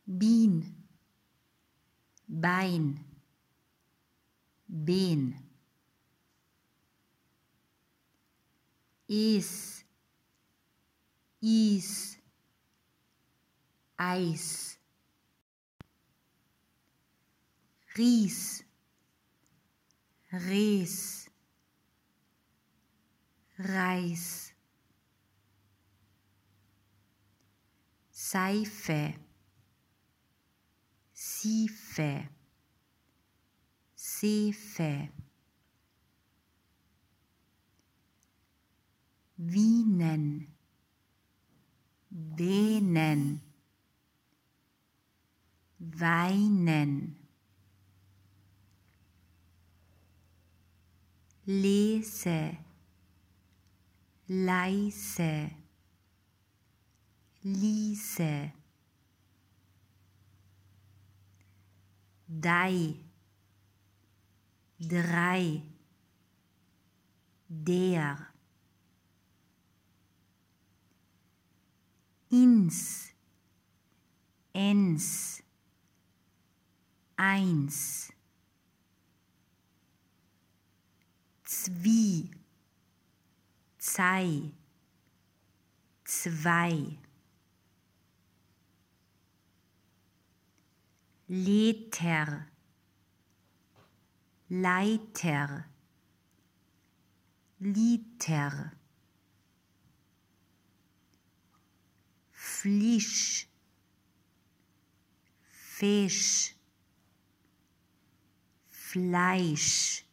Bien, Bein, Ben. Is, Eis. Ries, Res, Reis. Seife, Siefe, Sefe. Wienen, Wehnen, Weinen. Lese, leise, ließe. Dei, drei, der. Ins, ens, eins. Zwie, zei, zwei. Leter, Leiter, Liter. Flisch, Fisch, Fleisch.